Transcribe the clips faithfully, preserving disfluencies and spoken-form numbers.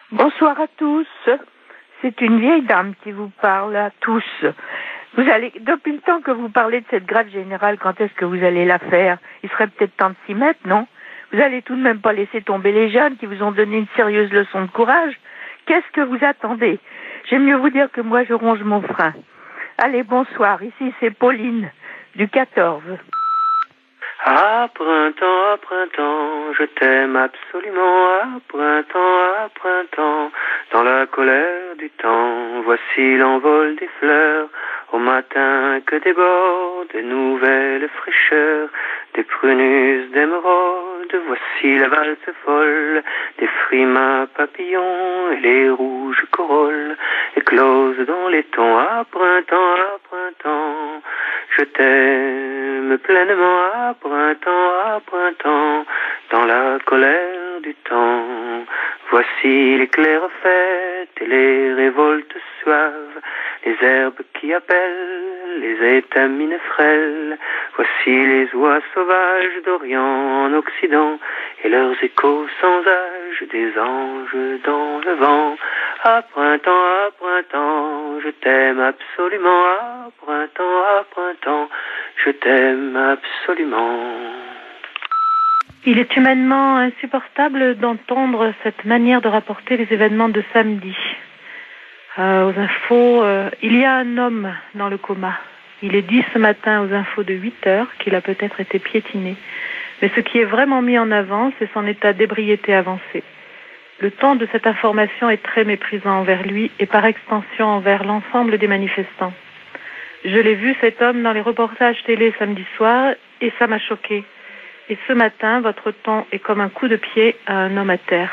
Bonsoir à tous. C'est une vieille dame qui vous parle à tous. Vous allez, depuis le temps que vous parlez de cette grève générale, quand est-ce que vous allez la faire? Il serait peut-être temps de s'y mettre, non? Vous allez tout de même pas laisser tomber les jeunes qui vous ont donné une sérieuse leçon de courage. Qu'est-ce que vous attendez? J'aime mieux vous dire que moi je ronge mon frein. Allez, bonsoir. Ici c'est Pauline du quatorze. À printemps, à printemps, je t'aime absolument. À printemps, à printemps, dans la colère du temps, voici l'envol des fleurs. Au matin que débordent des nouvelles fraîcheurs, des prunus d'émeraude, voici la valse folle, des frimas papillons et les rouges corolles éclosent dans les tons. À printemps, à printemps, je t'aime pleinement. À printemps, à printemps, dans la colère du temps, voici les clairs fêtes et les révoltes suaves, les herbes qui appellent, les étamines frêles, voici les oies sauvages d'Orient en Occident, et leurs échos sans âge, des anges dans le vent. À printemps, à printemps, je t'aime absolument. À printemps, à printemps, je t'aime absolument. Il est humainement insupportable d'entendre cette manière de rapporter les événements de samedi. Euh, aux infos, euh, il y a un homme dans le coma. Il est dit ce matin aux infos de huit heures qu'il a peut-être été piétiné. Mais ce qui est vraiment mis en avant, c'est son état d'ébriété avancé. Le ton de cette information est très méprisant envers lui et par extension envers l'ensemble des manifestants. Je l'ai vu, cet homme, dans les reportages télé samedi soir, et ça m'a choqué. Et ce matin, votre ton est comme un coup de pied à un homme à terre.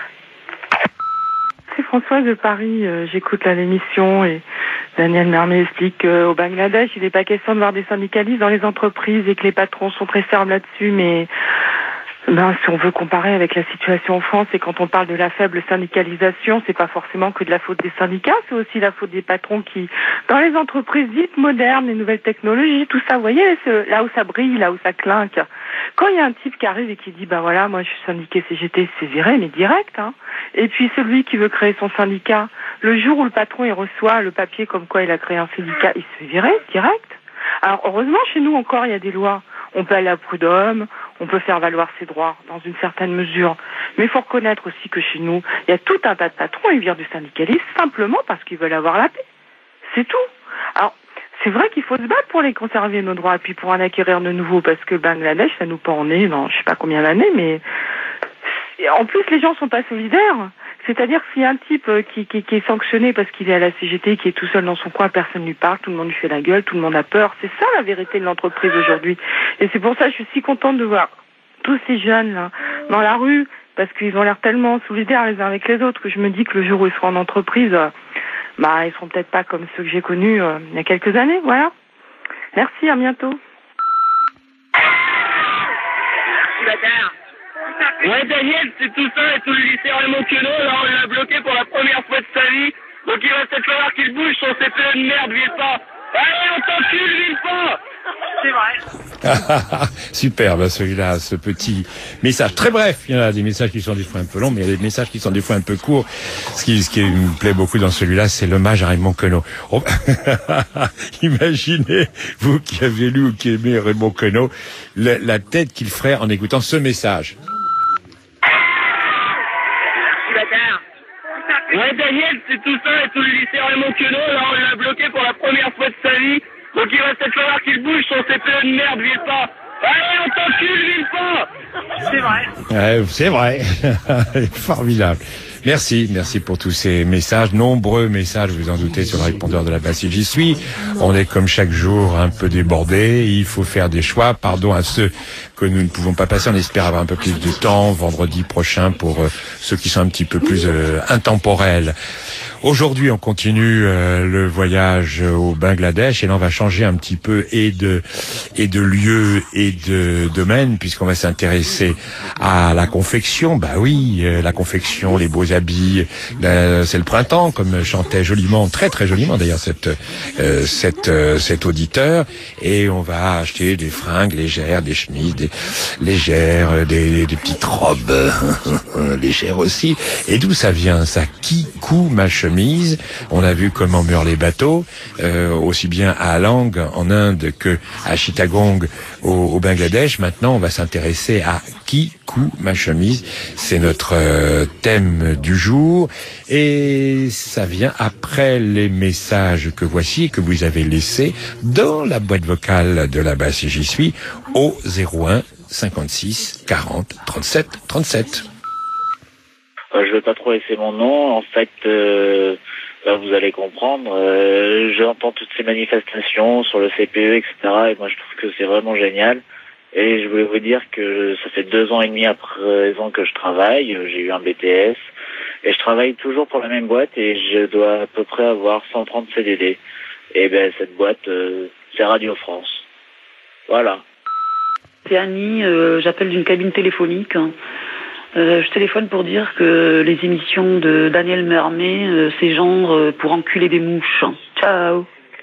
C'est Françoise de Paris. Euh, j'écoute là l'émission et Daniel Mermet explique qu'au Bangladesh, il n'est pas question de voir des syndicalistes dans les entreprises et que les patrons sont très fermes là-dessus, mais ben, si on veut comparer avec la situation en France, et quand on parle de la faible syndicalisation, c'est pas forcément que de la faute des syndicats, c'est aussi la faute des patrons qui, dans les entreprises dites modernes, les nouvelles technologies, tout ça, vous voyez, c'est là où ça brille, là où ça clinque. Quand il y a un type qui arrive et qui dit, ben voilà, moi je suis syndiqué C G T, c'est viré, mais direct, hein. Et puis celui qui veut créer son syndicat, le jour où le patron il reçoit le papier comme quoi il a créé un syndicat, il se fait virer, direct. Alors heureusement, chez nous encore, il y a des lois. On peut aller à prud'homme, on peut faire valoir ses droits dans une certaine mesure. Mais il faut reconnaître aussi que chez nous, il y a tout un tas de patrons, ils virent du syndicalisme simplement parce qu'ils veulent avoir la paix. C'est tout. Alors, c'est vrai qu'il faut se battre pour les conserver, nos droits, et puis pour en acquérir de nouveaux, parce que Bangladesh, ça nous pend en nez dans je sais pas combien d'années, mais en plus, les gens sont pas solidaires. C'est-à-dire s'il y a un type qui, qui, qui est sanctionné parce qu'il est à la C G T, qui est tout seul dans son coin, personne ne lui parle, tout le monde lui fait la gueule, tout le monde a peur. C'est ça la vérité de l'entreprise aujourd'hui. Et c'est pour ça que je suis si contente de voir tous ces jeunes là dans la rue, parce qu'ils ont l'air tellement solidaires les uns avec les autres que je me dis que le jour où ils seront en entreprise, bah ils seront peut-être pas comme ceux que j'ai connus euh, il y a quelques années. Voilà. Merci, à bientôt. Ouais, Daniel, c'est tout ça, et tout le lycée Raymond Queneau, là, on l'a bloqué pour la première fois de sa vie. Donc il va peut-être falloir qu'il bouge son C P E de merde, Villepin. Allez, on t'encule, Villepin! C'est vrai. Super, bah celui-là, ce petit message très bref. Il y en a des messages qui sont des fois un peu longs, mais il y a des messages qui sont des fois un peu courts. Ce qui, ce qui me plaît beaucoup dans celui-là, c'est l'hommage à Raymond Queneau. Oh, imaginez, vous qui avez lu ou qui aimez Raymond Queneau, la, la tête qu'il ferait en écoutant ce message. Ouais, Daniel, c'est tout ça, et tout le lycée Raymond Queneau, là, on l'a bloqué pour la première fois de sa vie. Donc il va peut-être falloir qu'il bouge son C P E de merde, Villepin. Allez, on t'encule, Villepin! C'est vrai. Ouais, c'est vrai. Formidable. Merci, merci pour tous ces messages, nombreux messages, vous en doutez, sur le répondeur de la Bastille. J'y suis. On est comme chaque jour un peu débordé. Il faut faire des choix. Pardon à ceux que nous ne pouvons pas passer. On espère avoir un peu plus de temps vendredi prochain pour euh, ceux qui sont un petit peu plus euh, intemporels. Aujourd'hui, on continue euh, le voyage au Bangladesh et là, on va changer un petit peu et de et de lieu et de domaine puisqu'on va s'intéresser à la confection. Bah oui, euh, la confection, les beaux habits, euh, c'est le printemps, comme chantait joliment, très très joliment d'ailleurs cette euh, cette euh, cet auditeur. Et on va acheter des fringues légères, des chemises, des légères, des, des petites robes légères aussi. Et d'où ça vient ça? Qui coud ma chemise? On a vu comment meurent les bateaux, euh, aussi bien à Alang en Inde que à Chittagong au, au Bangladesh. Maintenant, on va s'intéresser à qui coud ma chemise. C'est notre euh, thème du jour et ça vient après les messages que voici et que vous avez laissés dans la boîte vocale de la basse et j'y suis au zéro un cinquante-six quarante trente-sept trente-sept. Euh, je vais pas trop laisser mon nom. En fait, euh, ben vous allez comprendre. Euh, J'entends toutes ces manifestations sur le C P E, et cetera. Et moi, je trouve que c'est vraiment génial. Et je voulais vous dire que ça fait deux ans et demi à présent que je travaille. J'ai eu un B T S. Et je travaille toujours pour la même boîte et je dois à peu près avoir cent trente C D D. Et ben cette boîte, euh, c'est Radio France. Voilà. C'est Annie, euh, j'appelle d'une cabine téléphonique. Euh, je téléphone pour dire que les émissions de Daniel Mermet, euh, c'est genre euh, pour enculer des mouches. Ciao.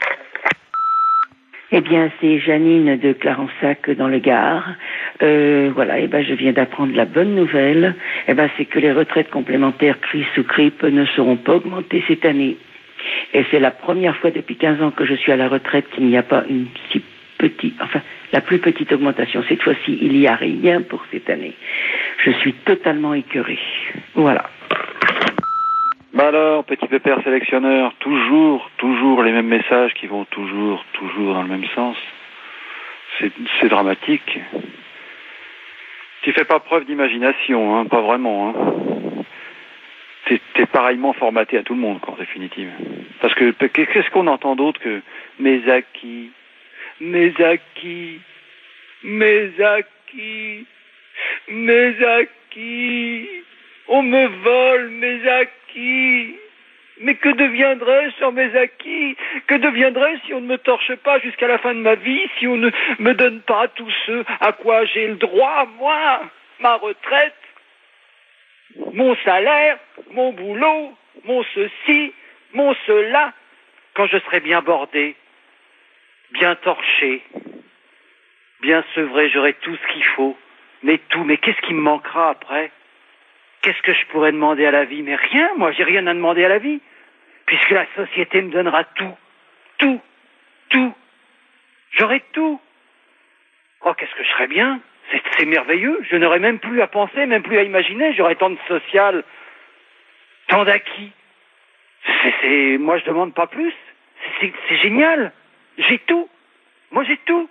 Eh bien, c'est Janine de Clarensac dans le Gard. Euh, voilà, eh ben, je viens d'apprendre la bonne nouvelle. Eh ben, c'est que les retraites complémentaires C R I S ou C R I P ne seront pas augmentées cette année. Et c'est la première fois depuis quinze ans que je suis à la retraite qu'il n'y a pas une si petite, enfin, la plus petite augmentation. Cette fois-ci, il n'y a rien pour cette année. Je suis totalement écœurée. Voilà. Bah alors, petit pépère sélectionneur, toujours, toujours les mêmes messages qui vont toujours, toujours dans le même sens. C'est, c'est dramatique. Tu fais pas preuve d'imagination, hein, pas vraiment, hein. T'es, t'es pareillement formaté à tout le monde, quoi, en définitive. Parce que, qu'est-ce qu'on entend d'autre que mes acquis, mes acquis, mes acquis, mes acquis, on me vole mes acquis. Mais que deviendrais-je sans mes acquis? Que deviendrais-je si on ne me torche pas jusqu'à la fin de ma vie, si on ne me donne pas tout ce à quoi j'ai le droit, moi, ma retraite, mon salaire, mon boulot, mon ceci, mon cela, quand je serai bien bordé, bien torché, bien sevré, j'aurai tout ce qu'il faut, mais tout, mais qu'est-ce qui me manquera après? Qu'est-ce que je pourrais demander à la vie? Mais rien, moi, j'ai rien à demander à la vie, puisque la société me donnera tout, tout, tout. J'aurai tout. Oh, qu'est-ce que je serais bien? C'est, c'est merveilleux. Je n'aurais même plus à penser, même plus à imaginer. J'aurais tant de social, tant d'acquis. C'est, c'est, moi, je demande pas plus. C'est, c'est génial. J'ai tout. Moi, j'ai tout.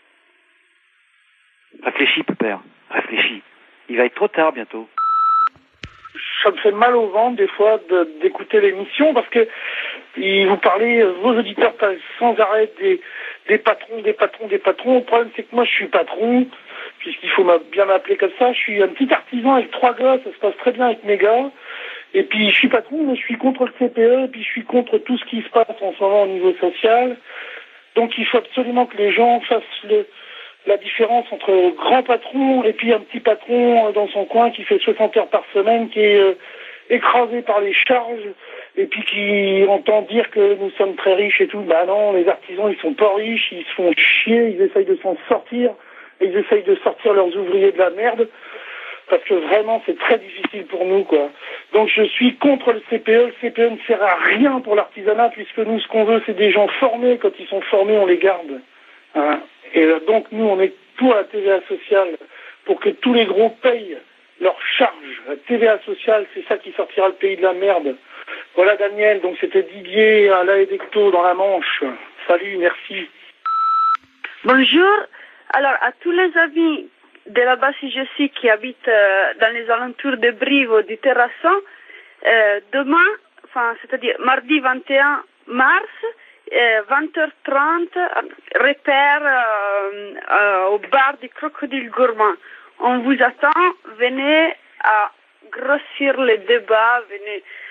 Réfléchis, pépère. Réfléchis. Il va être trop tard bientôt. Ça me fait mal au ventre des fois de, d'écouter l'émission parce que il, vous parlez, vos auditeurs parlent sans arrêt des, des patrons, des patrons, des patrons. Le problème c'est que moi je suis patron, puisqu'il faut bien m'appeler comme ça. Je suis un petit artisan avec trois gars, ça se passe très bien avec mes gars. Et puis je suis patron, mais je suis contre le C P E, et puis je suis contre tout ce qui se passe en ce moment au niveau social. Donc il faut absolument que les gens fassent le la différence entre le grand patron et puis un petit patron dans son coin qui fait soixante heures par semaine, qui est euh, écrasé par les charges et puis qui entend dire que nous sommes très riches et tout. Bah non, les artisans ils sont pas riches, ils se font chier, ils essayent de s'en sortir, et ils essayent de sortir leurs ouvriers de la merde parce que vraiment c'est très difficile pour nous, quoi. Donc je suis contre le C P E. Le C P E ne sert à rien pour l'artisanat puisque nous ce qu'on veut c'est des gens formés. Quand ils sont formés on les garde, hein. Et donc, nous, on est pour la T V A sociale, pour que tous les gros payent leurs charges. La T V A sociale, c'est ça qui sortira le pays de la merde. Voilà, Daniel, donc c'était Didier à La Haye-d'Ecto dans la Manche. Salut, merci. Bonjour. Alors, à tous les amis de la basse I G C qui habitent euh, dans les alentours de Brive, du Terrasson, euh, demain, enfin, c'est-à-dire mardi vingt et un mars, vingt heures trente, repère euh, euh, au bar du Crocodile Gourmand. On vous attend, venez à grossir le débat, venez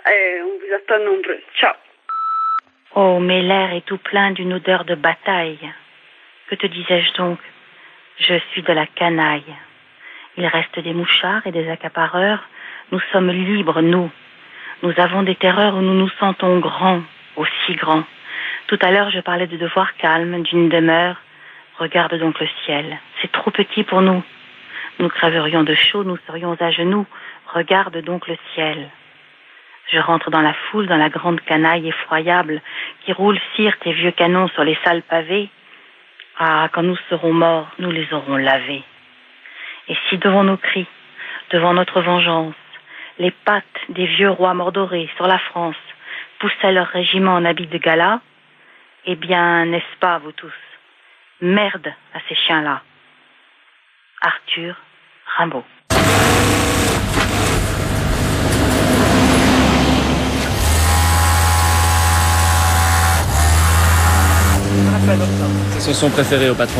et on vous attend nombreux. Ciao. Oh, mais l'air est tout plein d'une odeur de bataille. Que te disais-je donc? Je suis de la canaille. Il reste des mouchards et des accapareurs. Nous sommes libres, nous. Nous avons des terreurs où nous nous sentons grands, aussi grands. Tout à l'heure, je parlais de devoirs calmes, d'une demeure. Regarde donc le ciel. C'est trop petit pour nous. Nous crèverions de chaud, nous serions à genoux. Regarde donc le ciel. Je rentre dans la foule, dans la grande canaille effroyable qui roule cire tes vieux canons sur les sales pavés. Ah, quand nous serons morts, nous les aurons lavés. Et si devant nos cris, devant notre vengeance, les pattes des vieux rois mordorés sur la France poussaient leur régiment en habit de gala, eh bien, n'est-ce pas, vous tous? Merde à ces chiens-là. Arthur Rimbaud. C'est son préféré au patron.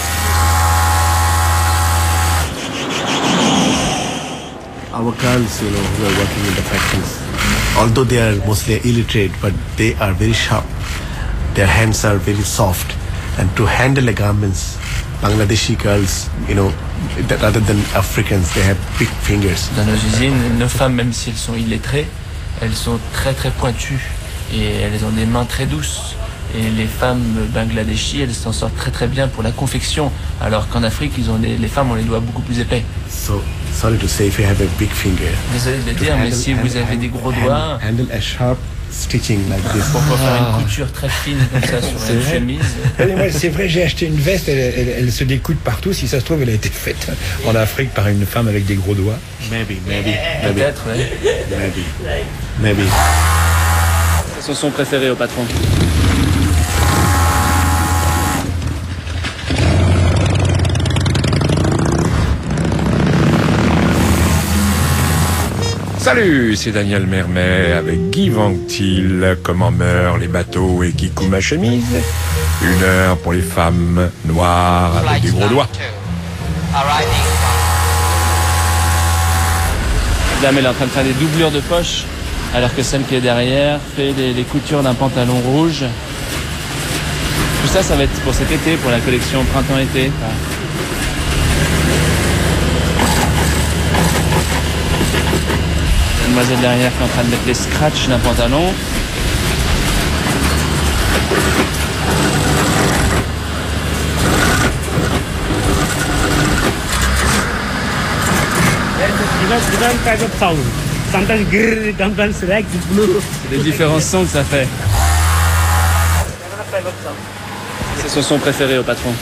Our girls, you know, who are working in the factories, although they are mostly illiterate, but they are very sharp. Their hands are very soft, and to handle the garments, Bangladeshi girls, you know, rather than Africans, they have big fingers. Dans nos usines, nos femmes, même si elles sont illettrées, elles sont très très pointues et elles ont des mains très douces. Et les femmes bangladeshis, elles s'en sortent très très bien pour la confection, alors qu'en Afrique, ils ont des, les femmes ont les doigts beaucoup plus épais. So, sorry to say, if you have a big finger. Désolé de le dire, mais si vous avez des gros doigts, handle a sharp stitching like this. Pour pouvoir faire une couture très fine comme ça sur une chemise. C'est vrai, j'ai acheté une veste, elle, elle, elle se découde partout. Si ça se trouve, elle a été faite en Afrique par une femme avec des gros doigts. Maybe, maybe, maybe. Peut-être, oui. Maybe, maybe. C'est son préféré au patron. Salut, c'est Daniel Mermet avec Guy Vanctil. Comment meurent les bateaux et qui coud ma chemise? Une heure pour les femmes noires avec des gros doigts. Dame, elle est en train de faire des doublures de poche, alors que celle qui est derrière fait les, les coutures d'un pantalon rouge. Tout ça, ça va être pour cet été, pour la collection printemps-été. La demoiselle derrière qui est en train de mettre les scratchs d'un pantalon. C'est des différents sons que ça fait. C'est son son préféré au patron.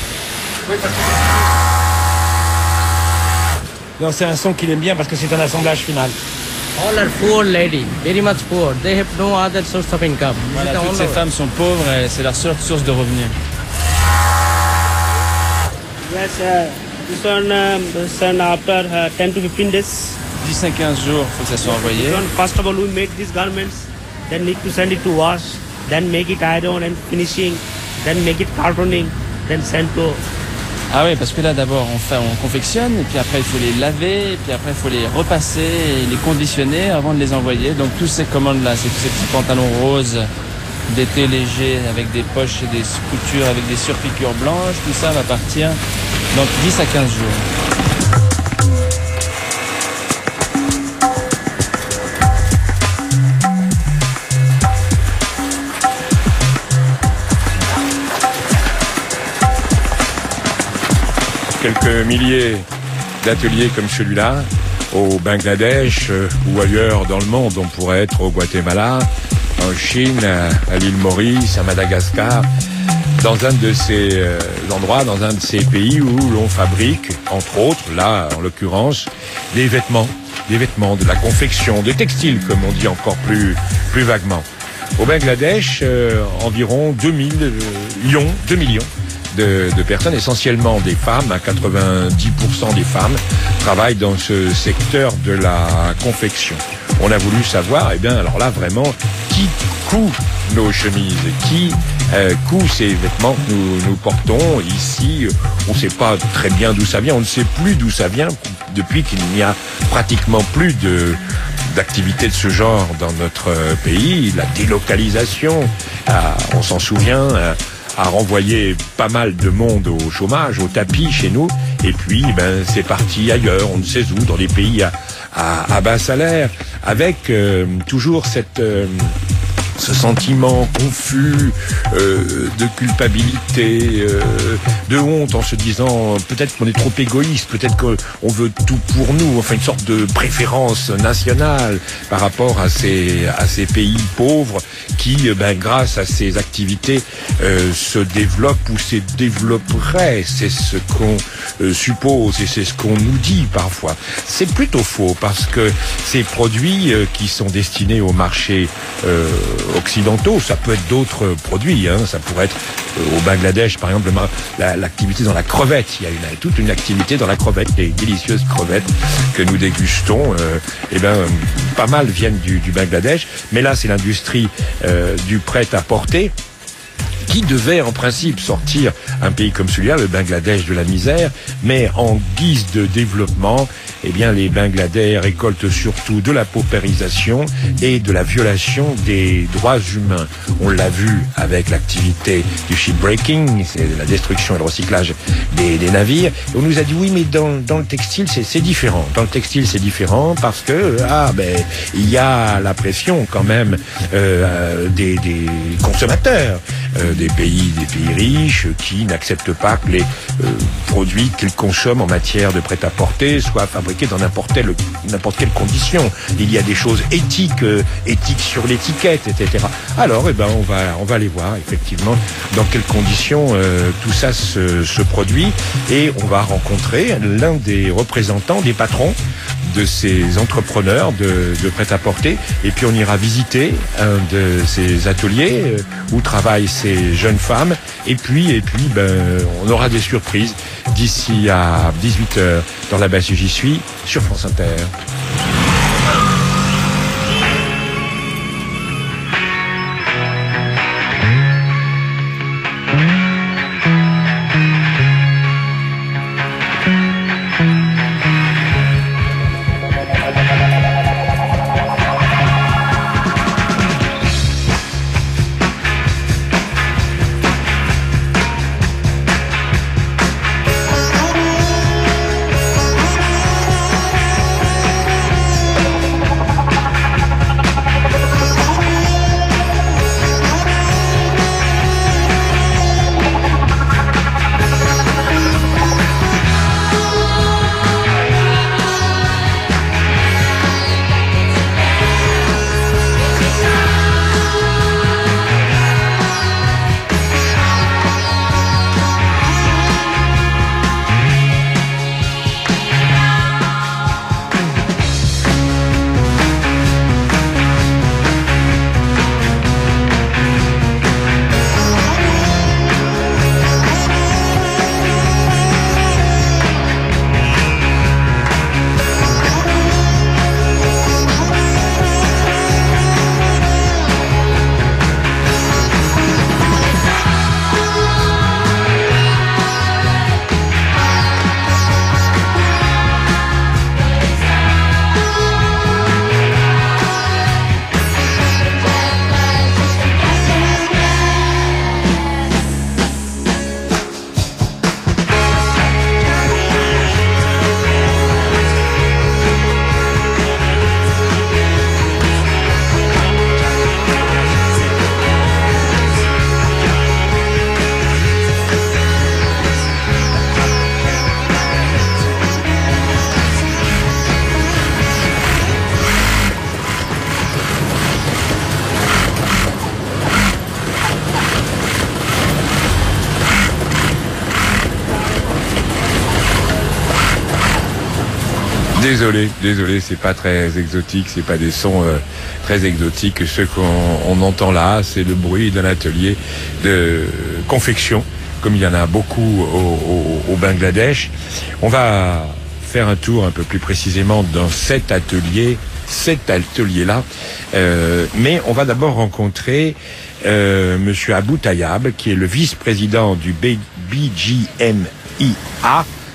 Non, c'est un son qu'il aime bien parce que c'est un assemblage final. All are poor lady, very much poor. They have no other source of income. Voilà, toutes ces femmes sont pauvres et c'est leur seule source de revenus. Yes, uh, this one, um, this one after uh, ten to fifteen days. dix à quinze jours, il faut que ça soit envoyé. First of all, we make these garments, then need to send it to wash, then make it iron and finishing, then make it cartooning, then send to. Ah oui, parce que là d'abord on fait, on confectionne, et puis après il faut les laver, et puis après il faut les repasser et les conditionner avant de les envoyer. Donc toutes ces commandes là, c'est tous ces petits pantalons roses d'été légers avec des poches et des coutures avec des surpiqûres blanches, tout ça va partir dans dix à quinze jours. Quelques milliers d'ateliers comme celui-là, au Bangladesh euh, ou ailleurs dans le monde. On pourrait être au Guatemala, en Chine, à, à l'île Maurice, à Madagascar, dans un de ces euh, endroits, dans un de ces pays où l'on fabrique, entre autres, là en l'occurrence, des vêtements, des vêtements, de la confection, des textiles, comme on dit encore plus, plus vaguement. Au Bangladesh, euh, environ deux millions, deux millions De, de personnes, essentiellement des femmes, à quatre-vingt-dix pour cent des femmes travaillent dans ce secteur de la confection. On a voulu savoir, eh bien, alors là, vraiment, qui coud nos chemises, qui euh, coud ces vêtements que nous, nous portons ici. On ne sait pas très bien d'où ça vient, on ne sait plus d'où ça vient. depuis qu'il n'y a pratiquement plus de d'activités de ce genre dans notre pays. La délocalisation, a, on s'en souvient, a, a renvoyé pas mal de monde au chômage, au tapis chez nous. Et puis, ben, c'est parti ailleurs, on ne sait où, dans des pays à, à, à bas salaire, avec euh, toujours cette... Euh, ce sentiment confus euh, de culpabilité, euh, de honte, en se disant peut-être qu'on est trop égoïste, peut-être qu'on veut tout pour nous, enfin une sorte de préférence nationale par rapport à ces à ces pays pauvres qui, ben, grâce à ces activités, euh, se développent ou se développeraient. C'est ce qu'on euh, suppose et c'est ce qu'on nous dit parfois. C'est plutôt faux parce que ces produits euh, qui sont destinés au marché euh, occidentaux, ça peut être d'autres produits, hein. Ça pourrait être euh, au Bangladesh, par exemple, la, l'activité dans la crevette. Il y a une, toute une activité dans la crevette, les délicieuses crevettes que nous dégustons. Euh, et ben, pas mal viennent du, du Bangladesh, mais là, c'est l'industrie euh, du prêt-à-porter qui devait en principe sortir un pays comme celui-là, le Bangladesh, de la misère, mais en guise de développement, eh bien, les Bangladais récoltent surtout de la paupérisation et de la violation des droits humains. On l'a vu avec l'activité du shipbreaking, c'est la destruction et le recyclage des, des navires. Et on nous a dit oui, mais dans, dans le textile, c'est, c'est différent. Dans le textile, c'est différent parce que ah ben il y a la pression quand même euh, des, des consommateurs. Euh, des pays, des pays riches qui n'acceptent pas que les euh, produits qu'ils consomment en matière de prêt-à-porter soient fabriqués dans n'importe quelle, n'importe quelle condition. Il y a des choses éthiques, euh, éthiques sur l'étiquette, et cetera. Alors, eh ben, on va, on va aller voir effectivement dans quelles conditions euh, tout ça se, se produit, et on va rencontrer l'un des représentants, des patrons de ces entrepreneurs de, de prêt-à-porter, et puis on ira visiter un de ces ateliers euh, où travaillent ces jeunes femmes, et puis et puis ben on aura des surprises d'ici à dix-huit heures dans la basse J'y suis sur France Inter. Désolé, désolé, c'est pas très exotique, c'est pas des sons euh, très exotiques. Ce qu'on on entend là, c'est le bruit d'un atelier de confection, comme il y en a beaucoup au, au, au Bangladesh. On va faire un tour un peu plus précisément dans cet atelier, cet atelier-là, euh, mais on va d'abord rencontrer euh, Monsieur Abou Tayyab, qui est le vice-président du B G M I A.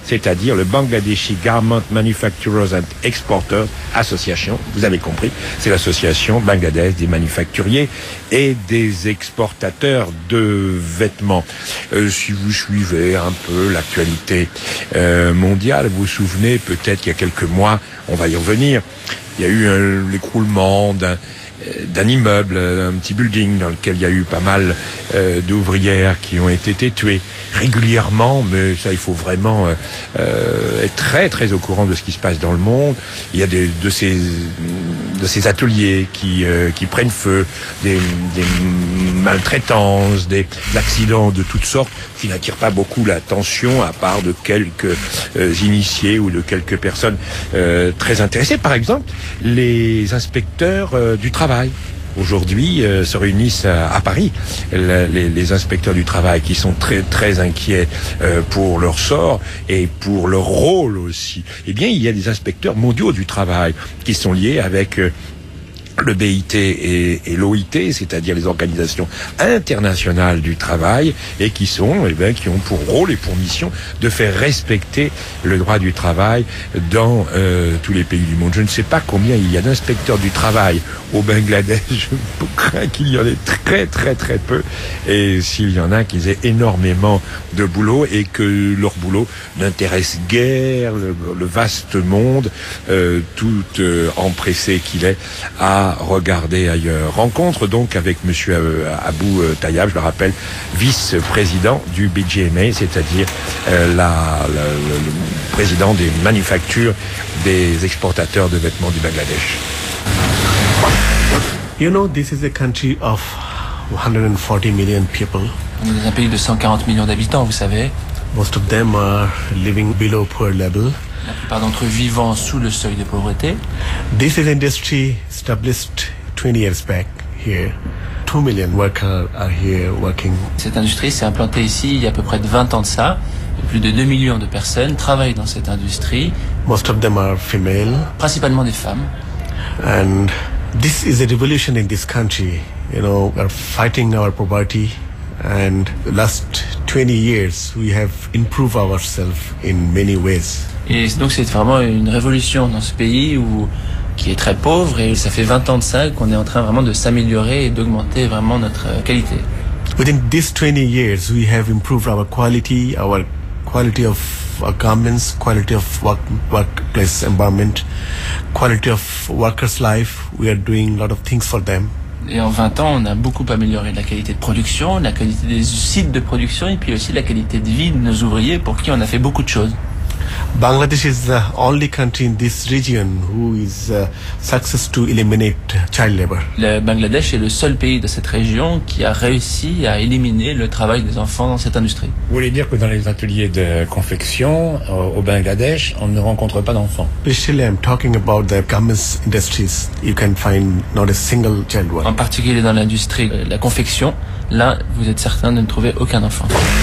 c'est-à-dire le Bangladeshi Garment Manufacturers and Exporters Association. Vous avez compris, c'est l'association Bangladesh des manufacturiers et des exportateurs de vêtements. Euh, si vous suivez un peu l'actualité euh, mondiale, vous vous souvenez peut-être qu'il y a quelques mois, on va y revenir, il y a eu euh, l'écroulement d'un d'un immeuble, un petit building dans lequel il y a eu pas mal euh, d'ouvrières qui ont été tuées régulièrement, mais ça il faut vraiment euh, euh, être très très au courant de ce qui se passe dans le monde. Il y a des, de ces de ces ateliers qui euh, qui prennent feu, des, des maltraitances, des accidents de toutes sortes qui n'attirent pas beaucoup l'attention à part de quelques euh, initiés ou de quelques personnes euh, très intéressées. Par exemple, les inspecteurs euh, du travail. Aujourd'hui, euh, se réunissent à, à Paris la, les, les inspecteurs du travail qui sont très très inquiets euh, pour leur sort et pour leur rôle aussi. Eh bien, il y a des inspecteurs mondiaux du travail qui sont liés avec euh, le B I T et, et l'O I T, c'est-à-dire les organisations internationales du travail, et qui sont, eh bien, qui ont pour rôle et pour mission de faire respecter le droit du travail dans euh, tous les pays du monde. Je ne sais pas combien il y a d'inspecteurs du travail au Bangladesh. Je crains qu'il y en ait très très très peu, et s'il y en a, qu'ils aient énormément de boulot et que leur boulot n'intéresse guère le, le vaste monde, euh, tout euh, empressé qu'il est à regarder ailleurs. Rencontre donc avec monsieur Abou Tayyab, je le rappelle, vice-président du B G M A, c'est-à-dire euh, la, la, le président des manufactures des exportateurs de vêtements du Bangladesh. You know, this is a country of one hundred forty million people. On est dans un pays de cent quarante millions d'habitants, vous savez. Most of them are living below poor level. La plupart d'entre eux vivant sous le seuil de pauvreté. This is industry established twenty years back here. Two million workers are here working. Cette industrie s'est implantée ici il y a à peu près de vingt ans de ça. Plus de deux millions de personnes travaillent dans cette industrie. Most of them are female. Principalement des femmes. And this is a revolution in this country. You know, we are fighting our poverty. And the last twenty years, we have improved ourselves in many ways. Et donc c'est vraiment une révolution dans ce pays où, qui est très pauvre, et ça fait vingt ans de ça qu'on est en train vraiment de s'améliorer et d'augmenter vraiment notre qualité. Within these twenty years, we have improved our quality, our quality of our garments, quality of work, workplace environment, quality of workers' life. We are doing a lot of things for them. Et en vingt ans, on a beaucoup amélioré la qualité de production, la qualité des sites de production, et puis aussi la qualité de vie de nos ouvriers pour qui on a fait beaucoup de choses. Bangladesh is the only country in this region who is uh, success to eliminate child labor. Le Bangladesh est le seul pays de cette région qui a réussi à éliminer le travail des enfants dans cette industrie. Vous voulez dire que dans les ateliers de confection au Bangladesh, on ne rencontre pas d'enfants? Especially I'm talking about the garments industries. You can find not a single child worker. En particulier dans l'industrie de la confection, là, vous êtes certain de ne trouver aucun enfant.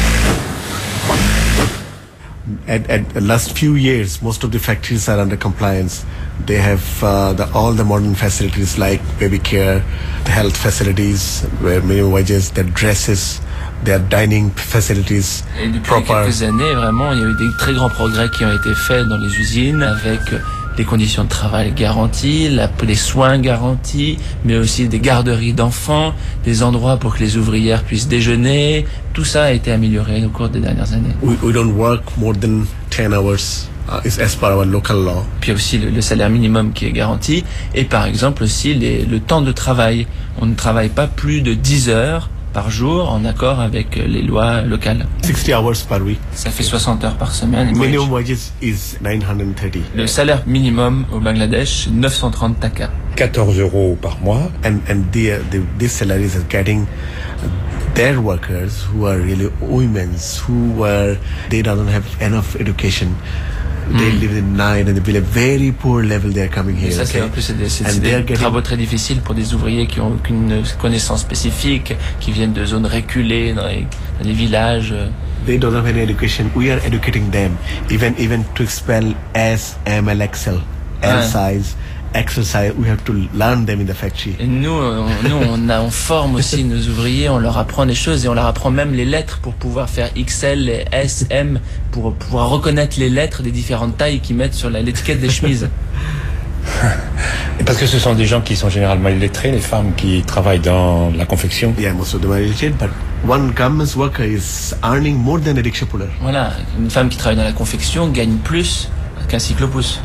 At, at the last few years, most of the factories are under compliance. They have uh, the, all the modern facilities like baby care, the health facilities, where minimum wages, their dresses, their dining facilities. Et depuis proper. quelques années, vraiment, il y a eu des très grands progrès qui ont été faits dans les usines avec des conditions de travail garanties, la, les soins garantis, mais aussi des garderies d'enfants, des endroits pour que les ouvrières puissent déjeuner. Tout ça a été amélioré au cours des dernières années. We, we don't work more than ten hours. Uh, is as per our local law. Puis il y a aussi le, le salaire minimum qui est garanti, et par exemple aussi les, le temps de travail. On ne travaille pas plus de dix heures par jour en accord avec les lois locales. sixty hours per week. Ça fait soixante heures par semaine. Minimum wages is nine hundred thirty. Le salaire minimum au Bangladesh, c'est neuf cent trente taka. quatorze euros par mois. And, and the, the, these salaries are getting their workers who are really women, who are, they don't have enough education. They mm. live in night and they feel a very poor level they are coming here. Et ça, c'est okay? en plus c'est des, c'est, c'est des getting... travaux très difficiles pour des ouvriers qui ont aucune connaissance spécifique, qui viennent de zones reculées dans les, dans les villages. They don't have any education. We are educating them, even even to spell S, M, L, Excel, L ouais. size, exercise. We have to learn them in the factory. Et nous, on, nous, on, a, on forme aussi nos ouvriers, on leur apprend des choses et on leur apprend même les lettres pour pouvoir faire X L, S, M, pour pouvoir reconnaître les lettres des différentes tailles qu'ils mettent sur la, l'étiquette des chemises. Et parce que ce sont des gens qui sont généralement illettrés, les femmes qui travaillent dans la confection. Yeah, most of them are illiterate, but one garment worker is earning more than a rickshaw puller. Voilà, une femme qui travaille dans la confection gagne plus qu'un cyclopousse.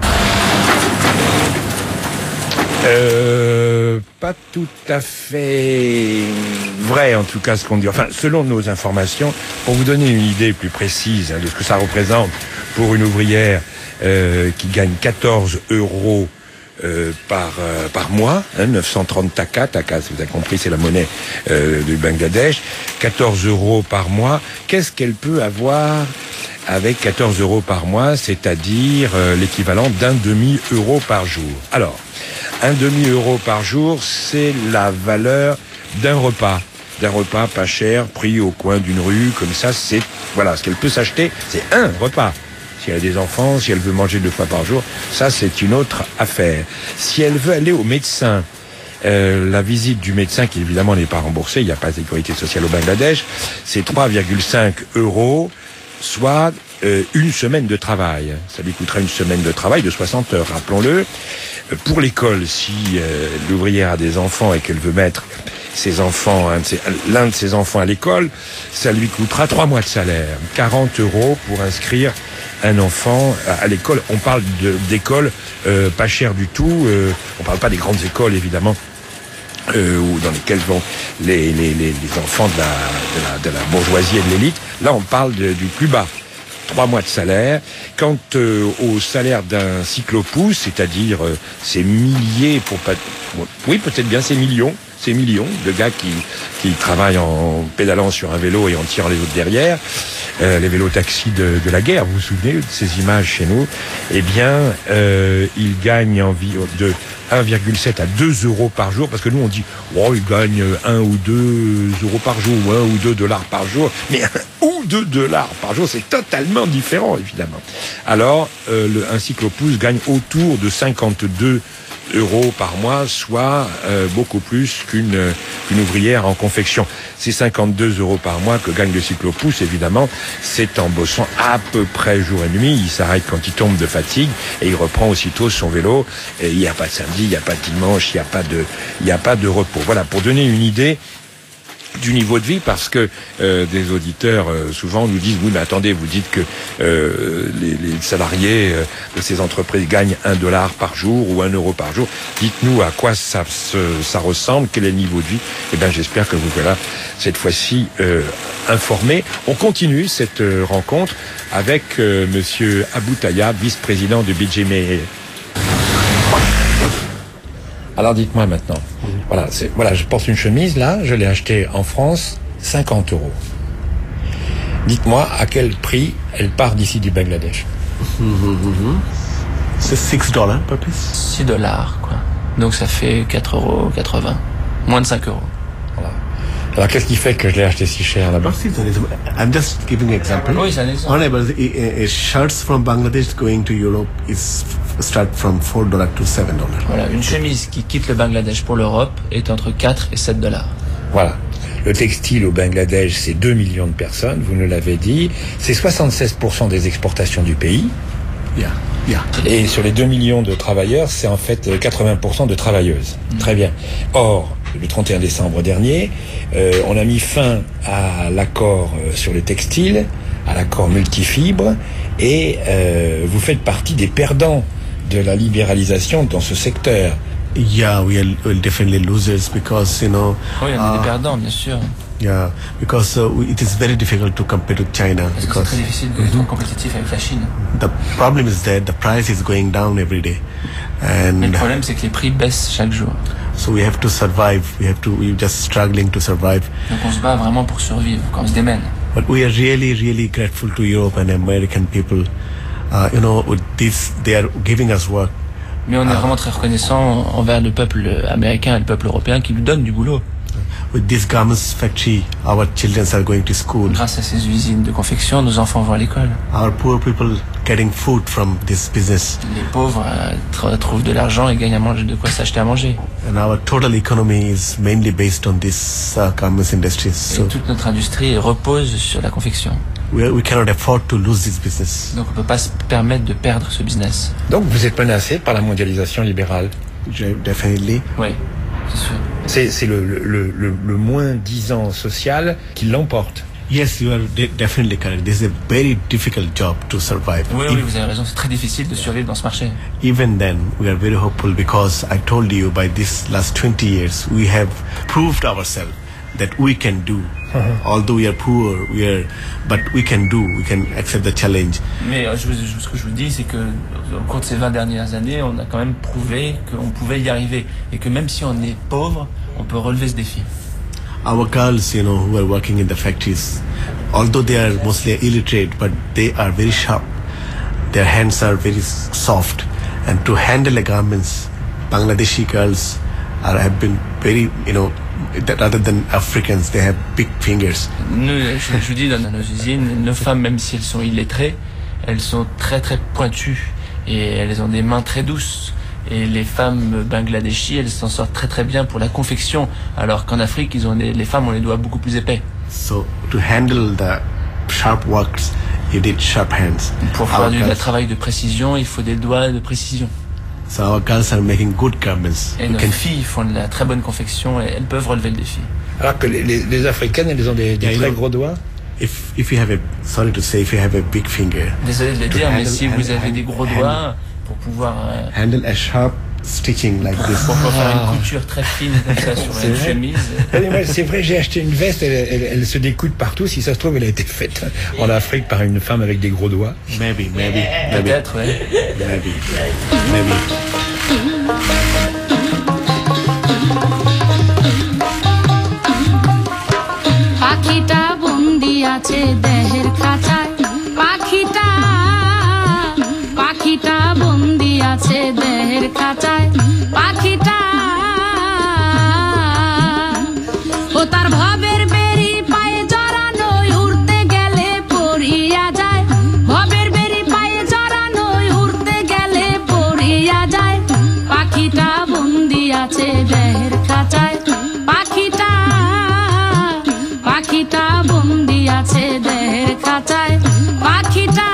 Euh, pas tout à fait vrai, en tout cas, ce qu'on dit. Enfin, selon nos informations, pour vous donner une idée plus précise hein, de ce que ça représente pour une ouvrière euh, qui gagne quatorze euros euh, par euh, par mois, hein, neuf cent trente taka, taka, vous avez compris, c'est la monnaie euh, du Bangladesh, quatorze euros par mois. Qu'est-ce qu'elle peut avoir avec quatorze euros par mois, c'est-à-dire euh, l'équivalent d'un demi-euro par jour? Alors, un demi-euro par jour, c'est la valeur d'un repas. D'un repas pas cher, pris au coin d'une rue, comme ça, c'est, voilà, ce qu'elle peut s'acheter, c'est un repas. Si elle a des enfants, si elle veut manger deux fois par jour, ça, c'est une autre affaire. Si elle veut aller au médecin, euh, la visite du médecin, qui évidemment n'est pas remboursée, il n'y a pas de sécurité sociale au Bangladesh, c'est trois virgule cinq euros, soit euh, une semaine de travail. Ça lui coûtera une semaine de travail de soixante heures, rappelons-le. Pour l'école, si euh, l'ouvrière a des enfants et qu'elle veut mettre ses enfants, un de ses, l'un de ses enfants à l'école, ça lui coûtera trois mois de salaire, quarante euros pour inscrire un enfant à, à l'école. On parle de, d'écoles euh, pas chères du tout. Euh, on parle pas des grandes écoles, évidemment. Euh, ou dans lesquelles vont les, les, les, les enfants de la, de, la, de la bourgeoisie et de l'élite. Là, on parle de, du plus bas. Trois mois de salaire. Quant euh, au salaire d'un cyclopousse, c'est-à-dire euh, ces milliers, pour pas, oui, peut-être bien ces millions, ces millions de gars qui qui travaillent en pédalant sur un vélo et en tirant les autres derrière, euh, les vélos taxis de, de la guerre. Vous vous souvenez de ces images chez nous? Eh bien, euh, ils gagnent environ de un virgule sept à deux euros par jour, parce que nous on dit oh, ils gagnent un ou deux euros par jour, ou un ou deux dollars par jour, mais un ou deux dollars par jour, c'est totalement différent, évidemment. Alors, euh, le, un cyclopousse gagne autour de cinquante-deux euros par mois, soit euh, beaucoup plus qu'une qu'une ouvrière en confection. Ces cinquante-deux euros par mois que gagne le cyclopousse, évidemment, c'est en bossant à peu près jour et nuit. Il s'arrête quand il tombe de fatigue et il reprend aussitôt son vélo. Et il n'y a pas de samedi, il n'y a pas de dimanche, il n'y a pas de, il n'y a pas de repos. Voilà, pour donner une idée du niveau de vie, parce que euh, des auditeurs euh, souvent nous disent oui mais attendez, vous dites que euh, les, les salariés euh, de ces entreprises gagnent un dollar par jour ou un euro par jour. Dites-nous à quoi ça, se, ça ressemble, quel est le niveau de vie. Eh bien j'espère que vous voilà cette fois-ci euh, informés. On continue cette euh, rencontre avec euh, Monsieur Aboutaya, vice-président de B J M A. Alors dites-moi maintenant, voilà, c'est, voilà, je porte une chemise là, je l'ai achetée en France, cinquante euros. Dites-moi à quel prix elle part d'ici du Bangladesh. C'est six dollars per piece. six dollars, quoi. Donc ça fait quatre euros quatre-vingts. Moins de cinq euros. Voilà. Alors qu'est-ce qui fait que je l'ai acheté si cher là-bas? I'm just giving an example. Oui, c'est un exemple. On a shirts from Bangladesh going to Europe is start from four dollars to seven dollars. Voilà, une chemise qui quitte le Bangladesh pour l'Europe est entre quatre et sept dollars. Voilà. Le textile au Bangladesh, c'est deux millions de personnes, vous nous l'avez dit. C'est soixante-seize pour cent des exportations du pays. Yeah. Yeah. Et sur les deux millions de travailleurs, c'est en fait quatre-vingts pour cent de travailleuses. Mmh. Très bien. Or, le trente et un décembre dernier, euh, on a mis fin à l'accord sur le textile, à l'accord multifibre, et euh, vous faites partie des perdants de la libéralisation dans ce secteur. Yeah, we are we'll definitely losers because, you know... Oui, on est uh, des perdants, bien sûr. Yeah, because uh, it is very difficult to compare to China. Parce que c'est très difficile d'être mm-hmm. compétitif avec la Chine. The problem is that the price is going down every day. And Mais le problème, c'est que les prix baissent chaque jour. So we have to survive. We have to. We're just struggling to survive. Donc on se bat vraiment pour survivre, quand on se démène. But we are really, really grateful to Europe and American people. Uh, you know, with this, they are giving us work. Mais on est uh, vraiment très reconnaissant envers le peuple américain et le peuple européen qui nous donnent du boulot. with this garments factory, our children are going to school. Grâce à ces usines de confection, nos enfants vont à l'école. Our poor people getting food from this business. Les pauvres euh, tr- trouvent de l'argent et gagnent à manger, de quoi s'acheter à manger. And our total economy is mainly based on this uh, garments industry. Et So toute notre industrie repose sur la confection. we, we cannot afford to lose this business. Donc on ne peut pas se permettre de perdre ce business. Donc vous êtes menacé par la mondialisation libérale. Definitely. Oui, c'est sûr. C'est, c'est le, le, le, le moins-disant social qui l'emporte. Yes, you are de- definitely correct. This is a very difficult job to survive. Oui, oui, vous avez raison, c'est très difficile de survivre dans ce marché. Even then, we are very hopeful because I told you by this last twenty years, we have proved ourselves that we can do. Uh-huh. Although we are poor, we are, but we can do. We can accept the challenge. Mais euh, je, je, ce que je vous dis, c'est que au cours de ces vingt dernières années, on a quand même prouvé qu'on pouvait y arriver. Et que même si on est pauvre, on peut relever ce défi. Our girls, you know, who are working in the factories, although they are mostly illiterate, but they are very sharp. Their hands are very soft. And to handle the garments, Bangladeshi girls are, have been very, you know, that rather than Africans, they have big fingers. Nous, je, je vous dis, dans nos usines, nos femmes, même si elles sont illettrées, elles sont très très pointues et elles ont des mains très douces. Et les femmes bangladeshis, elles s'en sortent très très bien pour la confection, alors qu'en Afrique, ils ont des, les femmes ont les doigts beaucoup plus épais. So to handle the sharp works, you need sharp hands. Pour faire du girls, travail de précision, il faut des doigts de précision. So our girls are making good garments. Et you nos can... filles font de la très bonne confection et elles peuvent relever le défi. Alors que les, les, les Africaines, elles ont des, des yeah, très gros doigts. If if you have a, sorry to say, if you have a big finger. Désolé de le dire, mais si vous avez des gros doigts, pour pouvoir euh, handle a sharp stitching like this. Pour pouvoir faire une couture très fine comme ça sur une vrai. chemise. C'est vrai, j'ai acheté une veste, elle, elle, elle se découde partout. Si ça se trouve, elle a été faite en Afrique par une femme avec des gros doigts. Maybe, maybe, maybe. Peut-être, ouais. Maybe, maybe. পাখিটা বন্দি আছে দেহের খাঁচায় পাখিটা পাখিটা বন্দি আছে দেহের খাঁচায় পাখিটা ও তার ভবের বেরি পায়ে জড়ানো উড়তে গেলে পড়িয়া যায় ভবের বেরি পায়ে জড়ানো উড়তে গেলে পড়িয়া যায় পাখিটা বন্দি আছে দেহের খাঁচায় পাখিটা পাখিটা বন্দি আছে দেহের খাঁচায় পাখিটা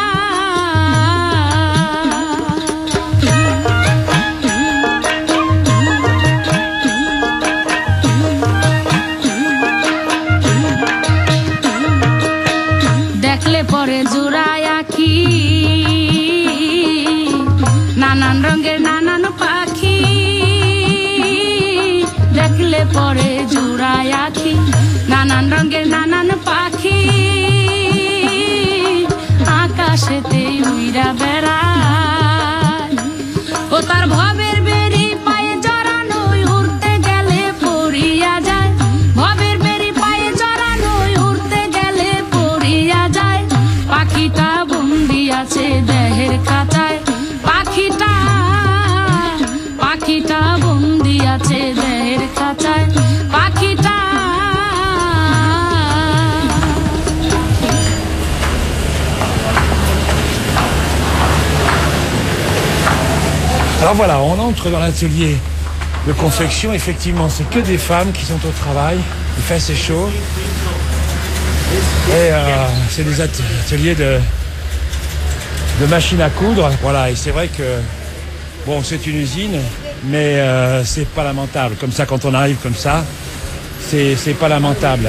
দেখলে পরে জোড়ায় আঁকি নানান রঙের নানান পাখি দেখলে পরে জোড়ায় আঁকি নানান রঙের নানান পাখি আকাশেতে উইরা বেড়ায় ও তার ভবের বেরি পায়ে জড়ানো উড়তে গেলে পড়িয়া যায় ভবের বেরি পায়ে জড়ানো উড়তে গেলে পড়িয়া যায় পাখিটা বন্দি আছে দেহের খাঁচায় পাখিটা পাখিটা বন্দি আছে দেহের খাঁচায় পাখিটা Alors voilà, on entre dans l'atelier de confection. Effectivement, c'est que des femmes qui sont au travail. Il fait assez chaud. Et euh, c'est des ateliers de, de machines à coudre. Voilà, et c'est vrai que, bon, c'est une usine, mais euh, c'est pas lamentable. Comme ça, quand on arrive comme ça, c'est, c'est pas lamentable.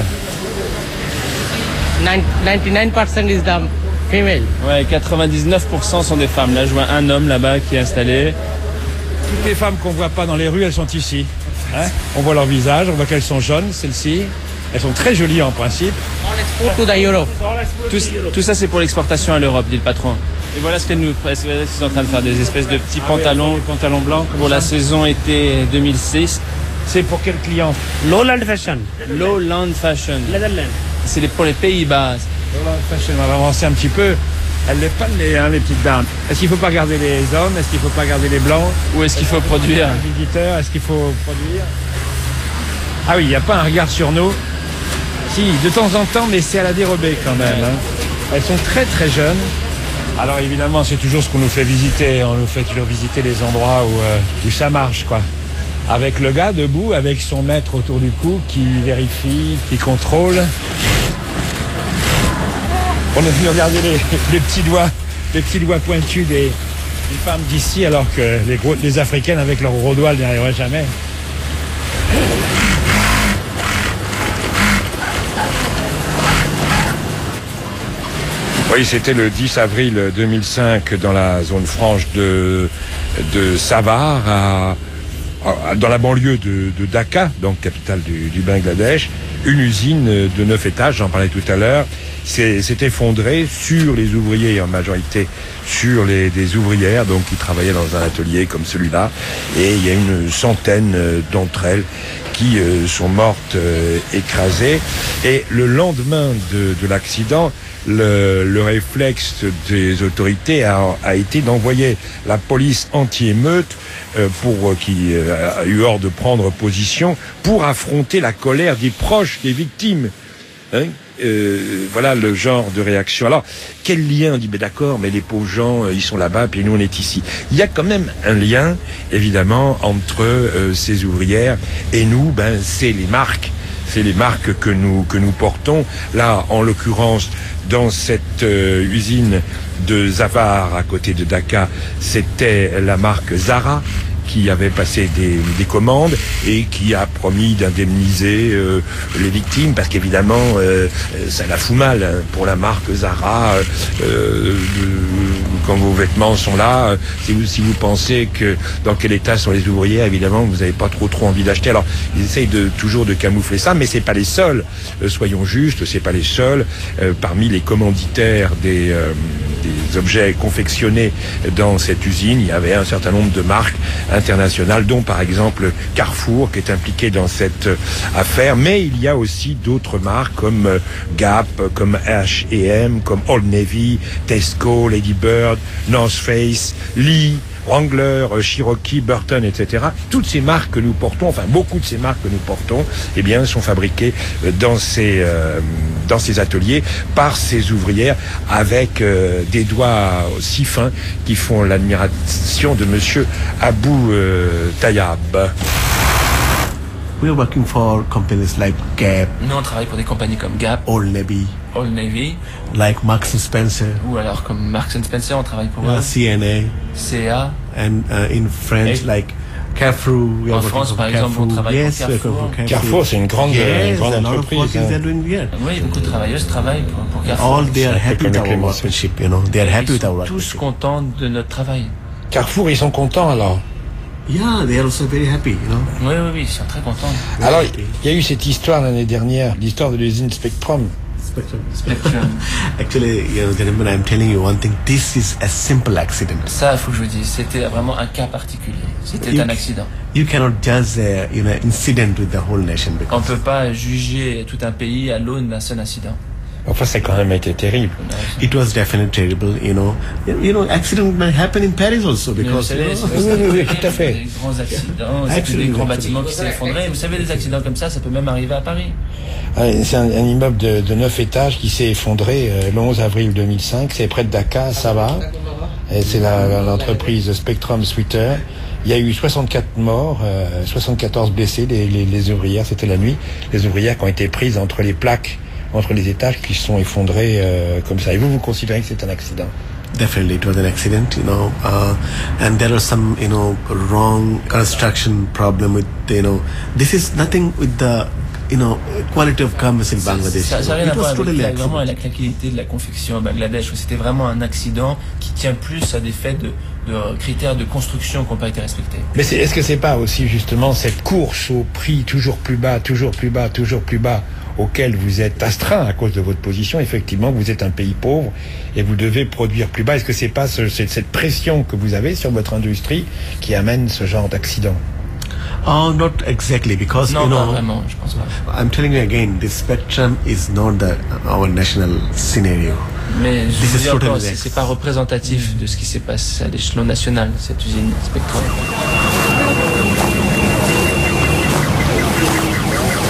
ninety-nine percent is the female. Ouais, quatre-vingt-dix-neuf pour cent sont des femmes. Là, je vois un homme là-bas qui est installé. Toutes les femmes qu'on voit pas dans les rues, elles sont ici. Hein, on voit leur visage, on voit qu'elles sont jaunes, celles-ci. Elles sont très jolies en principe. To the Europe. Tout, tout ça, c'est pour l'exportation à l'Europe, dit le patron. Et voilà ce qu'elles nous, ce qu'ils sont en train de faire, des espèces de petits pantalons, des pantalons blancs pour la saison été deux mille six. C'est pour quel client? Lowland Fashion. Lowland Fashion. Netherlands. C'est les- pour les Pays-Bas. Lowland Fashion, on va avancer un petit peu. Elles les pas les, hein, les petites dames. Est-ce qu'il faut pas garder les hommes? Est-ce qu'il faut pas garder les blancs? Où est-ce qu'il faut produire? Les visiteurs, est-ce qu'il faut produire? Ah oui, il n'y a pas un regard sur nous. Si, de temps en temps, mais c'est à la dérobée quand même. Hein. Elles sont très très jeunes. Alors évidemment, c'est toujours ce qu'on nous fait visiter. On nous fait toujours visiter les endroits où, euh, où ça marche, quoi. Avec le gars debout, avec son maître autour du cou, qui vérifie, qui contrôle. On est venu regarder les, les petits doigts, les petits doigts pointus des, des femmes d'ici, alors que les, gros, les Africaines avec leurs gros doigts n'y arriveraient jamais. Oui, c'était le dix avril deux mille cinq dans la zone franche de, de Savar, à, à, dans la banlieue de, de Dhaka, donc capitale du, du Bangladesh. Une usine de neuf étages, j'en parlais tout à l'heure, s'est effondrée sur les ouvriers, en majorité sur les des ouvrières, donc qui travaillaient dans un atelier comme celui-là. Et il y a une centaine d'entre elles qui euh, sont mortes euh, écrasées. Et le lendemain de, de l'accident, le, le réflexe des autorités a, a été d'envoyer la police anti-émeute euh, pour euh, qui euh, a eu ordre de prendre position pour affronter la colère des proches des victimes. Hein Euh, voilà le genre de réaction. Alors, quel lien? On dit, mais d'accord, mais les pauvres gens, euh, ils sont là-bas, puis nous, on est ici. Il y a quand même un lien, évidemment, entre euh, ces ouvrières et nous. Ben, c'est les marques. C'est les marques que nous, que nous portons. Là, en l'occurrence, dans cette euh, usine de Zavar, à côté de Dhaka, c'était la marque Zara qui avait passé des, des commandes et qui a promis d'indemniser euh, les victimes, parce qu'évidemment euh, ça la fout mal hein, pour la marque Zara euh, euh, quand vos vêtements sont là, euh, si vous si vous pensez que dans quel état sont les ouvriers, évidemment vous n'avez pas trop trop envie d'acheter. Alors ils essayent de toujours de camoufler ça, mais c'est pas les seuls, euh, soyons justes, c'est pas les seuls. Euh, parmi les commanditaires des, euh, des objets confectionnés dans cette usine, il y avait un certain nombre de marques internationales, dont par exemple Carrefour, qui est impliqué dans cette euh, affaire, mais il y a aussi d'autres marques comme euh, Gap, comme H et M, comme Old Navy, Tesco, Lady Bird, North Face, Lee, Wrangler, euh, Cherokee, Burton, et cetera. Toutes ces marques que nous portons, enfin beaucoup de ces marques que nous portons, eh bien, sont fabriquées euh, dans ces euh, dans ces ateliers par ces ouvrières avec euh, des doigts si fins qui font l'admiration de Monsieur Abou euh, Tayyab. We are working for companies like Gap. Nous, on travaille pour des compagnies comme Gap, Old Navy, Old Navy, like Marks and Spencer, ou alors comme Marks and Spencer, on travaille pour uh, C N A, C A, and uh, in French, Et like Carrefour. We are en France, par Carrefour. exemple, on travaille yes, pour Carrefour. Carrefour. Carrefour, c'est une grande, yes, une grande a lot entreprise. Of workers Hein. they're doing here. Oui, beaucoup de travailleuses travaillent pour, pour Carrefour. All they are happy with our workmanship, you know. They are happy Ils with our sont tous workmanship. contents de notre travail. Carrefour, ils sont contents alors. Yeah, they are also very happy, you know. Oui, oui, oui, ils sont très contents. Alors, il y a eu cette histoire l'année dernière, l'histoire de l'usine Spectrum. Spectrum. Spectrum. Actually, you know, gentlemen, I'm telling you one thing. This is a simple accident. Ça, il faut que je vous dise, c'était vraiment un cas particulier. C'était You- un accident. You cannot judge a you know incident with the whole nation On because ne peut pas juger tout un pays à l'aune d'un seul incident. Enfin, ça a quand même été terrible. it was definitely terrible. You know, you you know, accident may happen in Paris also Mais vous because. savez, you know, c'est Oui, oui, oui, tout à fait. des grands accidents, c'est Absolument, des grands absolument. bâtiments qui s'est effondré. Vous savez, des accidents comme ça, ça peut même arriver à Paris. Ah, c'est un, un immeuble de, de neuf étages qui s'est effondré euh, le onze avril deux mille cinq. C'est près de Dhaka, ça va. Et c'est la- l'entreprise Spectrum Sweater. Il y a eu soixante-quatre morts, euh, soixante-quatorze blessés, les, les, les ouvrières, c'était la nuit. Les ouvrières qui ont été prises entre les plaques, entre les étages qui se sont effondrés euh, comme ça. Et vous, vous considérez que c'est un accident? Definitely, it was an accident. You know, uh, and there are some you know wrong construction problem with you know. This is nothing with the you know quality of garments in Bangladesh. Ça n'a rien à It voir was avec totally la, accident. vraiment avec la qualité de la confection au Bangladesh. C'était vraiment un accident qui tient plus à des faits de, de critères de construction qui n'ont pas été respectés. Mais c'est- est-ce que c'est pas aussi justement cette course au prix toujours plus bas, toujours plus bas, toujours plus bas, auquel vous êtes astreint à cause de votre position? Effectivement, vous êtes un pays pauvre et vous devez produire plus bas. Est-ce que c'est pas ce- c'est cette pression que vous avez sur votre industrie qui amène ce genre d'accident? Oh, not exactly because Non, you pas know. vraiment, je pense pas. I'm telling you again, this spectrum is not the our national scenario. Mais je This vous is dis encore, totally c'est ex- c'est pas représentatif de ce qui s'est passé à l'échelon national, cette usine Spectrum.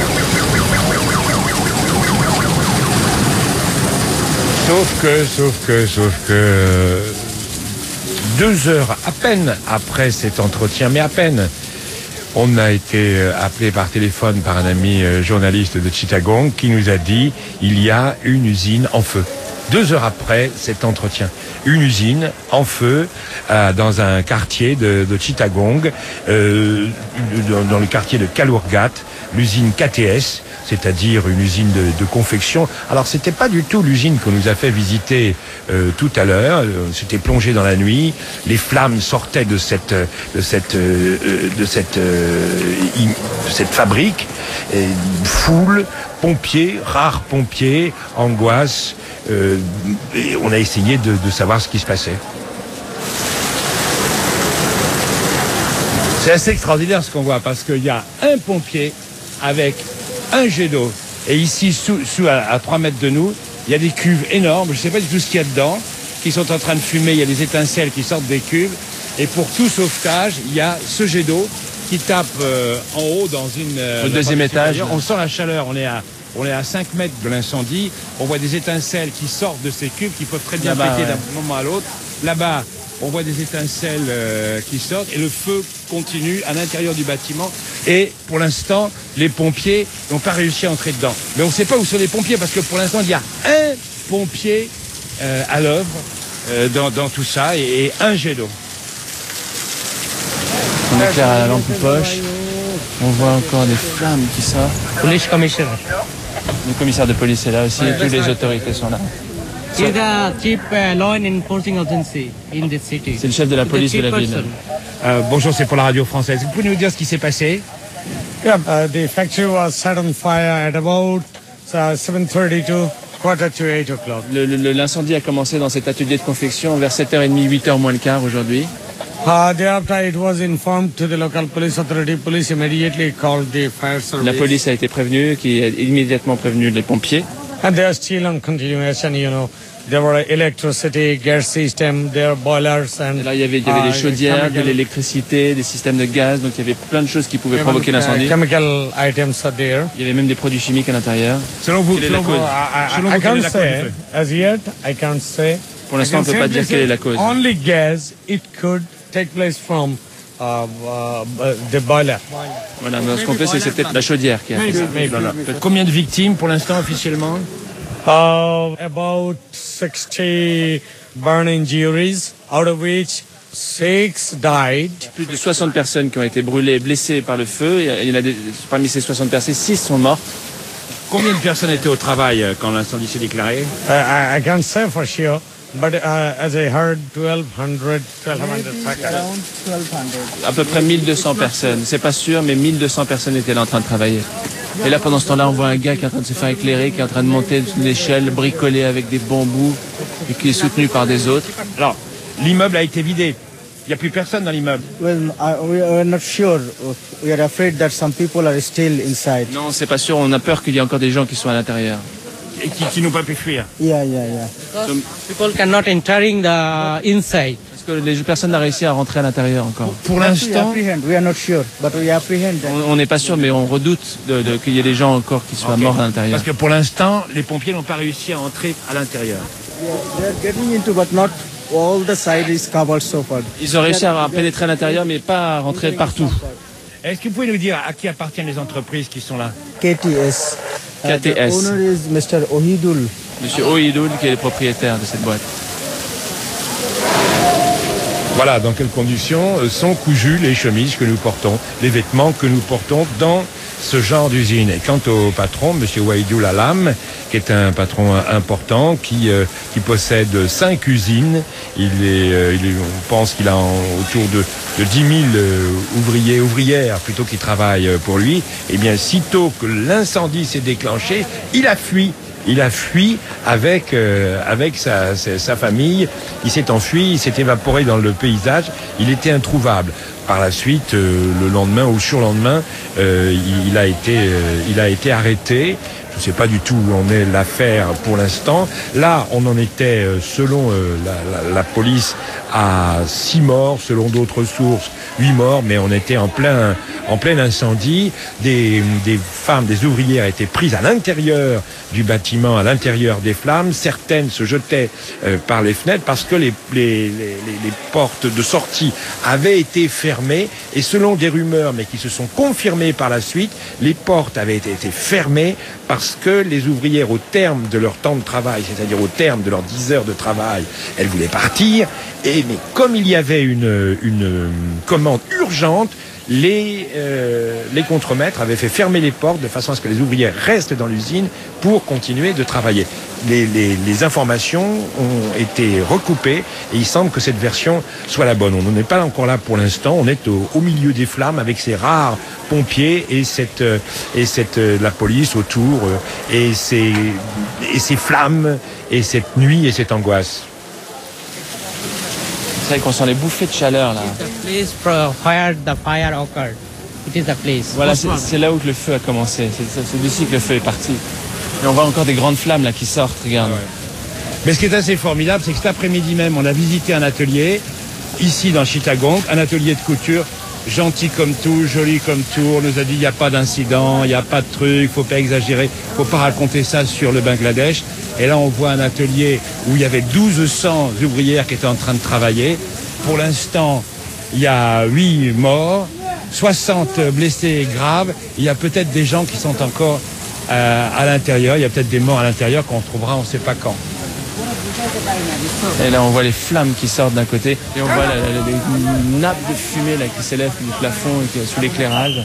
Sauf que, sauf que, sauf que, deux heures à peine après cet entretien, mais à peine, on a été appelé par téléphone par un ami journaliste de Chittagong qui nous a dit il y a une usine en feu. Deux heures après cet entretien, une usine en feu euh, dans un quartier de, de Chittagong, euh, dans, dans le quartier de Kalurghat, l'usine K T S, c'est-à-dire une usine de, de confection. Alors c'était pas du tout l'usine qu'on nous a fait visiter euh, tout à l'heure. C'était plongé dans la nuit. Les flammes sortaient de cette de cette euh, de cette euh, in, de cette fabrique. Et foule, pompiers, rares pompiers, angoisse. Euh, et on a essayé de, de savoir ce qui se passait. C'est assez extraordinaire ce qu'on voit parce qu'il y a un pompier avec un jet d'eau. Et ici, sous, sous à, à trois mètres de nous, il y a des cuves énormes. Je ne sais pas du tout ce qu'il y a dedans, qui sont en train de fumer. Il y a des étincelles qui sortent des cuves. Et pour tout sauvetage, il y a ce jet d'eau qui tape euh, en haut dans une... Euh, Au deuxième étage. On sent la chaleur. On est à... On est à cinq mètres de l'incendie. On voit des étincelles qui sortent de ces cubes qui peuvent très bien péter ouais. d'un moment à l'autre. Là-bas, on voit des étincelles euh, qui sortent et le feu continue à l'intérieur du bâtiment. Et pour l'instant, les pompiers n'ont pas réussi à entrer dedans. Mais on ne sait pas où sont les pompiers parce que pour l'instant, il y a un pompier euh, à l'œuvre euh, dans, dans tout ça et, et un jet d'eau. On éclaire à la lampe poche. On voit encore des flammes qui sortent. Police commissioner. Le commissaire de police est là aussi, et toutes les autorités sont là. He's the chief uh, law and enforcing agency in this city. C'est le chef de la police de la ville. Euh, bonjour, c'est pour la radio française. Vous pouvez nous dire ce qui s'est passé? Yeah, uh, the factory was set on fire at about uh, seven thirty to quarter to eight o'clock. L'incendie a commencé dans cet atelier de confection vers sept heures trente, huit heures moins le quart aujourd'hui. Uh, thereafter, it was informed to the local police authority. Police immediately called the fire service. La police a été prévenue, qui a immédiatement prévenu les pompiers. And they are still on continuation, you know. There were electricity, gas system, there are boilers and... Et là, il y avait, il y avait des chaudières, de l'électricité, des systèmes de gaz, donc il y avait plein de choses qui pouvaient provoquer l'incendie. Chemical items are there. Il y avait même des produits chimiques à l'intérieur. Selon vous, quelle est la cause? I, I, I can't say, as yet, I can't say. Pour l'instant, on ne peut pas dire quelle est la cause. Only gas, it could take place from uh, uh, the boiler. Voilà, mais ce qu'on peut, c'est c'est peut-être la chaudière qui a fait ça. Voilà. Combien de victimes pour l'instant officiellement? Uh, about sixty burn injuries, out of which six died. Plus de soixante personnes qui ont été brûlées, blessées par le feu. Il y en a des, parmi ces soixante personnes, six sont mortes. Combien de personnes étaient au travail quand l'incendie s'est déclaré? Uh, I, I can't say for sure. But uh, as I heard, twelve hundred, twelve hundred À peu près mille deux cents personnes. C'est pas sûr, mais mille deux cents personnes étaient là en train de travailler. Et là, pendant ce temps-là, on voit un gars qui est en train de se faire éclairer, qui est en train de monter une échelle, bricolée avec des bambous, et qui est soutenu par des autres. Alors, l'immeuble a été vidé. Il n'y a plus personne dans l'immeuble. Well, uh, we are not sure. We are afraid that some people are still inside. Non, c'est pas sûr. On a peur qu'il y ait encore des gens qui soient à l'intérieur. Et qui, qui n'ont pas pu fuir. Yeah, yeah, yeah. Donc, people cannot entering the inside. Parce que les personnes n'ont réussi à rentrer à l'intérieur encore. Pour l'instant, we are not sure, but we apprehend. On n'est pas sûr, mais on redoute de, de, qu'il y ait des gens encore qui soient okay. morts à l'intérieur. Parce que pour l'instant, les pompiers n'ont pas réussi à entrer à l'intérieur. They are getting into, but not all the side is covered so far. Ils ont réussi à pénétrer à l'intérieur, mais pas à rentrer partout. Est-ce que vous pouvez nous dire à qui appartiennent les entreprises qui sont là? K T S. K T S. Uh, the owner is Mister Ohidul. Monsieur Ohidul, qui est le propriétaire de cette boîte. Voilà dans quelles conditions sont cousues les chemises que nous portons, les vêtements que nous portons dans ce genre d'usine. Et quant au patron, Monsieur Wahidul Alam, qui est un patron important, qui, euh, qui possède cinq usines, il est, euh, il est, on pense qu'il a en, autour de, de dix mille euh, ouvriers, ouvrières plutôt qui travaillent pour lui. Et bien, sitôt que l'incendie s'est déclenché, il a fui. Il a fui avec euh, avec sa, sa, sa famille. Il s'est enfui, il s'est évaporé dans le paysage. Il était introuvable. Par la suite, euh, le lendemain ou le surlendemain, euh, il, il a été euh, il a été arrêté Je ne sais pas du tout où en est l'affaire pour l'instant. Là, on en était, euh, selon euh, la, la, la police, à six morts, selon d'autres sources, huit morts, mais on était en plein, en plein incendie. Des, des femmes, des ouvrières étaient prises à l'intérieur du bâtiment, à l'intérieur des flammes. Certaines se jetaient euh, par les fenêtres parce que les, les, les, les portes de sortie avaient été fermées. Et selon des rumeurs, mais qui se sont confirmées par la suite, les portes avaient été, été fermées parce que les ouvrières, au terme de leur temps de travail, c'est-à-dire au terme de leurs dix heures de travail, elles voulaient partir. Et mais comme il y avait une, une commande urgente, les, euh, les contremaîtres avaient fait fermer les portes de façon à ce que les ouvrières restent dans l'usine pour continuer de travailler. Les, les, les informations ont été recoupées et il semble que cette version soit la bonne. On n'en est pas encore là pour l'instant. On est au, au milieu des flammes avec ces rares pompiers et cette, euh, et cette euh, la police autour euh, et, ces, et ces flammes et cette nuit et cette angoisse. C'est vrai qu'on sent les bouffées de chaleur là. Place for fire, the fire occurred. It is the place. Voilà, c'est, c'est là où le feu a commencé. C'est, c'est d'ici que le feu est parti. Et on voit encore des grandes flammes là qui sortent, regarde. Ouais. Mais ce qui est assez formidable, c'est que cet après-midi même, on a visité un atelier, ici dans Chittagong, un atelier de couture, gentil comme tout, joli comme tout. On nous a dit il n'y a pas d'incident, il n'y a pas de truc, il ne faut pas exagérer, il ne faut pas raconter ça sur le Bangladesh. Et là, on voit un atelier où il y avait douze cents ouvrières qui étaient en train de travailler. Pour l'instant, il y a huit morts, soixante blessés graves. Il y a peut-être des gens qui sont encore euh, à l'intérieur. Il y a peut-être des morts à l'intérieur qu'on trouvera on ne sait pas quand. Et là, on voit les flammes qui sortent d'un côté. Et on voit la, la, la, les nappes de fumée là, qui s'élèvent du plafond et qui est sous l'éclairage.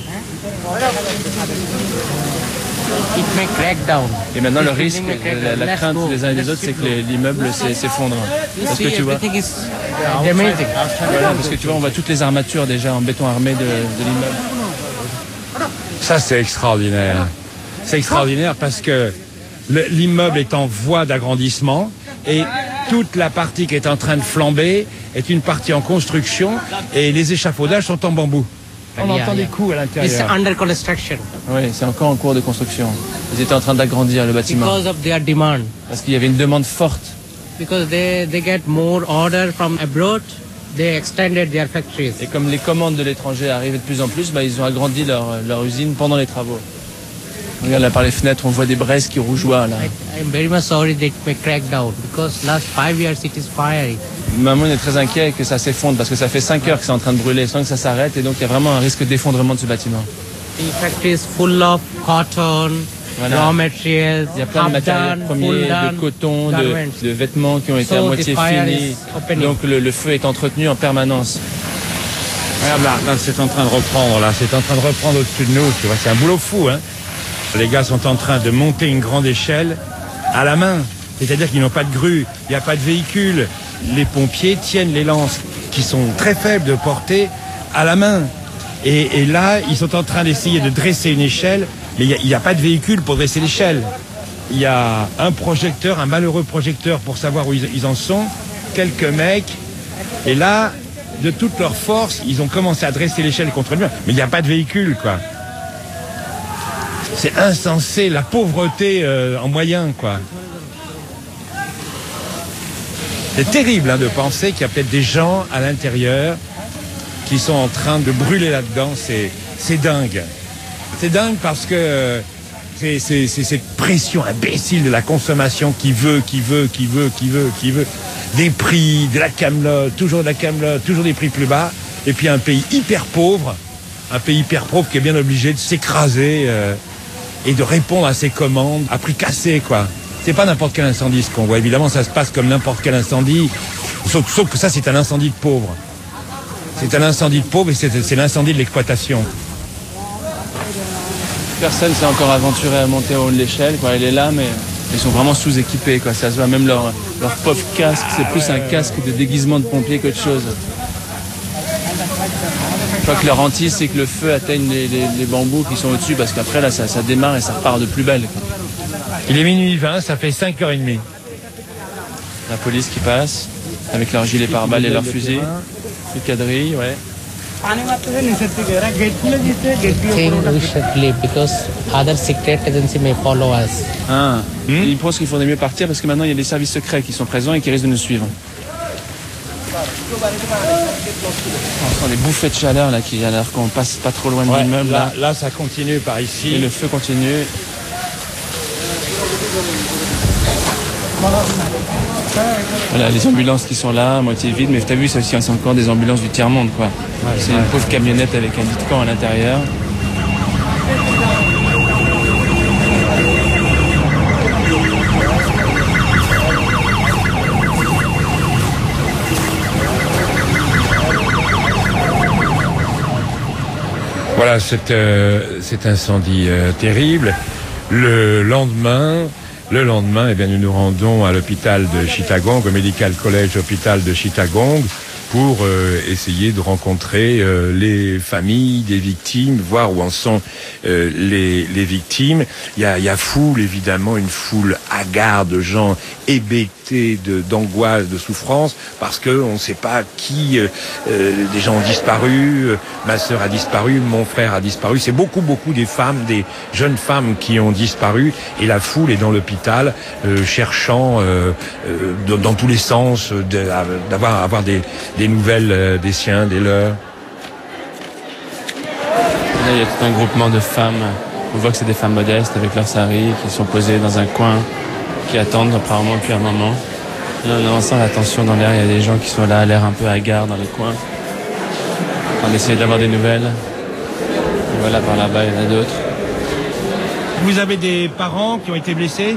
It may crack down. Et maintenant, le risque, la, la crainte des uns et des autres, c'est que les, l'immeuble s'effondre. Parce que tu vois, voilà, parce que tu vois, on voit toutes les armatures déjà en béton armé de, de l'immeuble. Ça, c'est extraordinaire. C'est extraordinaire parce que le, l'immeuble est en voie d'agrandissement et toute la partie qui est en train de flamber est une partie en construction et les échafaudages sont en bambou. On yeah, entend yeah. des coups à l'intérieur. It's under construction. Oui, c'est encore en cours de construction. Ils étaient en train d'agrandir le bâtiment. Because of their demand. Parce qu'il y avait une demande forte. Because they, they get more order from abroad, they extended their factories. Et comme les commandes de l'étranger arrivaient de plus en plus, bah, ils ont agrandi leur, leur usine pendant les travaux. Regarde là par les fenêtres, on voit des braises qui rougeoient là. I, I'm very much sorry that it may crack down because last five years it is fiery. Maman est très inquiet que ça s'effondre parce que ça fait cinq heures que c'est en train de brûler sans que ça s'arrête et donc il y a vraiment un risque d'effondrement de ce bâtiment. The factory is full of cotton, voilà. Raw materials, il y a plein de matériaux premiers, de coton, de, de vêtements qui ont été so à moitié finis. Donc le, le feu est entretenu en permanence. Regarde là, là c'est en train de reprendre, là, c'est en train de reprendre au-dessus de nous, tu vois, c'est un boulot fou, hein. Les gars sont en train de monter une grande échelle à la main, c'est-à-dire qu'ils n'ont pas de grue, il n'y a pas de véhicule. Les pompiers tiennent les lances qui sont très faibles de portée à la main. Et, et là, ils sont en train d'essayer de dresser une échelle, mais il n'y a, a pas de véhicule pour dresser l'échelle. Il y a un projecteur, un malheureux projecteur pour savoir où ils, ils en sont, quelques mecs, et là, de toute leur force, ils ont commencé à dresser l'échelle contre le mur, mais il n'y a pas de véhicule, quoi. C'est insensé, la pauvreté euh, en moyen, quoi. C'est terrible hein, de penser qu'il y a peut-être des gens à l'intérieur qui sont en train de brûler là-dedans. C'est, c'est dingue. C'est dingue parce que euh, c'est, c'est, c'est cette pression imbécile de la consommation qui veut, qui veut, qui veut, qui veut, qui veut. Des prix, de la camelote, toujours de la camelote, toujours des prix plus bas. Et puis un pays hyper pauvre, un pays hyper pauvre qui est bien obligé de s'écraser euh, et de répondre à ses commandes à prix cassé, quoi. C'est pas n'importe quel incendie ce qu'on voit. Évidemment, ça se passe comme n'importe quel incendie. Sauf, sauf que ça, c'est un incendie de pauvres. C'est un incendie de pauvres et c'est, c'est l'incendie de l'exploitation. Personne s'est encore aventuré à monter au haut de l'échelle, quoi. Elle est là, mais ils sont vraiment sous-équipés, quoi. Ça se voit, même leur, leur pauvre casque, c'est plus un casque de déguisement de pompier qu'autre chose. Je crois que leur hantise, c'est que le feu atteigne les, les, les bambous qui sont au-dessus, parce qu'après, là, ça, ça démarre et ça repart de plus belle, quoi. Il est minuit vingt, ça fait cinq heures trente. La police qui passe, avec leurs gilets pare-balles et leurs fusils. Les quadrilles, ouais. think we should leave because other secret agency may follow us. Ah. Hmm? Il pense qu'il faudrait mieux partir parce que maintenant il y a des services secrets qui sont présents et qui risquent de nous suivre. On sent des bouffées de chaleur là, qui, alors qu'on passe pas trop loin de ouais, l'immeuble. Là, là, ça continue par ici. Et le feu continue. Voilà, les ambulances qui sont là, à moitié vides, mais tu as vu, c'est aussi c'est encore des ambulances du tiers-monde, quoi. Ouais, c'est ouais. Une pauvre camionnette avec un lit de camp à l'intérieur. Voilà cet, euh, cet incendie euh, terrible. Le lendemain, le lendemain, eh bien, nous nous rendons à l'hôpital de Chittagong, au Medical College Hôpital de Chittagong, pour euh, essayer de rencontrer euh, les familles des victimes, voir où en sont euh, les, les victimes. Il y a, il y a foule, évidemment, une foule hagarde de gens hébétés de, d'angoisse, de souffrance, parce que on ne sait pas qui, euh, euh, des gens ont disparu, euh, ma sœur a disparu, mon frère a disparu. C'est beaucoup, beaucoup des femmes, des jeunes femmes qui ont disparu, et la foule est dans l'hôpital euh, cherchant euh, euh, dans, dans tous les sens de, d'avoir avoir des des nouvelles euh, des siens, des leurs. Là, il y a tout un groupement de femmes. On voit que c'est des femmes modestes avec leurs saris qui sont posées dans un coin, qui attendent apparemment depuis un moment. Là, on sent la tension dans l'air. Il y a des gens qui sont là, à l'air un peu hagards dans les coins, en essayant d'avoir des nouvelles. Et voilà, par là-bas, il y en a d'autres. Vous avez des parents qui ont été blessés?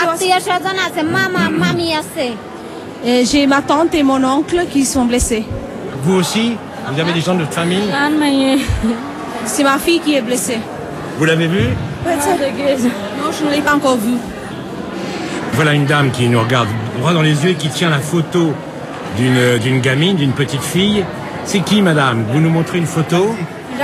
J'ai ma tante et mon oncle qui sont blessés. Vous aussi? Vous avez des gens de votre famille? C'est ma fille qui est blessée. Vous l'avez vue? Non, je ne l'ai pas encore vue. Voilà une dame qui nous regarde droit dans les yeux et qui tient la photo d'une, d'une gamine, d'une petite fille. C'est qui, madame? Vous nous montrez une photo?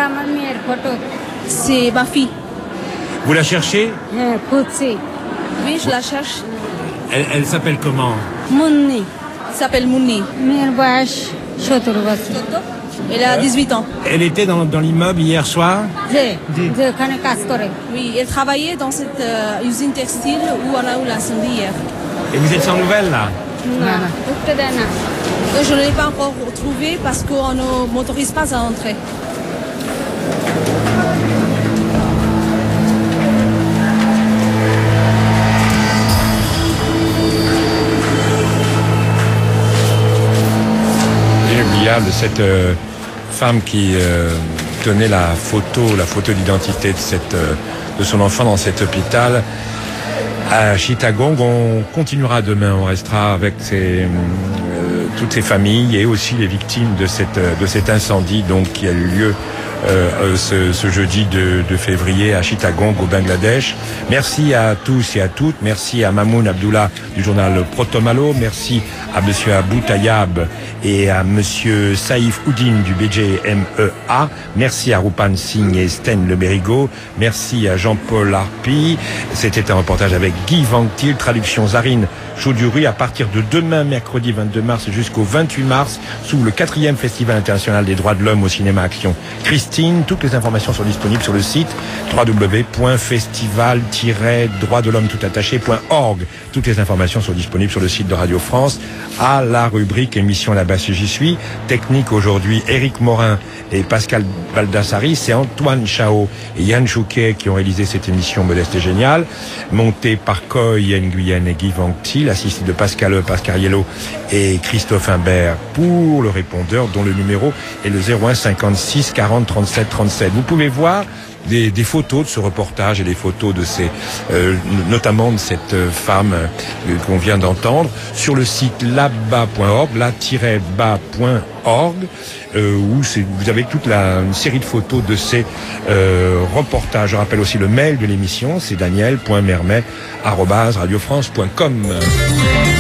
C'est ma fille. Vous la cherchez? Oui, je la cherche. Elle, elle s'appelle comment? Mouni. Elle s'appelle Mouni. Elle a dix-huit ans. Elle était dans, dans l'immeuble hier soir? Oui, elle travaillait dans cette euh, usine textile où on a eu l'incendie hier. Et vous êtes sans nouvelles là? Non. Je ne l'ai pas encore retrouvée parce qu'on ne m'autorise pas à entrer. De cette euh, femme qui euh, tenait la photo, la photo d'identité de cette euh, de son enfant dans cet hôpital à Chittagong. On continuera demain, on restera avec ces, euh, toutes ces familles et aussi les victimes de cette de cet incendie donc qui a eu lieu Euh, ce, ce jeudi de, de février à Chittagong au Bangladesh. Merci à tous et à toutes. Merci à Mamoun Abdullah du journal Protomalo. Merci à monsieur Abou Tayyab et à monsieur Saïf Oudine du B J M E A. Merci à Rupan Singh et Sten Le Bérigo. Merci à Jean-Paul Harpy. C'était un reportage avec Guy Vanctil, traduction Zarine Chauduri. À partir de demain, mercredi vingt-deux mars jusqu'au vingt-huit mars, sous le quatrième Festival international des droits de l'homme au cinéma Action Christine. Toutes les informations sont disponibles sur le site w w w point festival tiret droits de l'homme tout attaché point org. Toutes les informations sont disponibles sur le site de Radio France à la rubrique émission là-bas si j'y suis. Technique aujourd'hui, Éric Morin et Pascal Baldassari. C'est Antoine Chao et Yann Chouquet qui ont réalisé cette émission modeste et géniale. Montée par Coy Nguyen et Guy Vanctil, assisté de Pascal E, Pascal Yello et Christophe Imbert pour le répondeur dont le numéro est le zéro un cinquante-six quarante trente-sept trente-sept. Vous pouvez voir Des, des photos de ce reportage et des photos de ces, euh, notamment de cette femme euh, qu'on vient d'entendre sur le site là-bas point org, là tiret bas point org, euh, où c'est, vous avez toute la, une série de photos de ces euh, reportages. Je rappelle aussi le mail de l'émission, c'est daniel point mermet arobase radio france point com.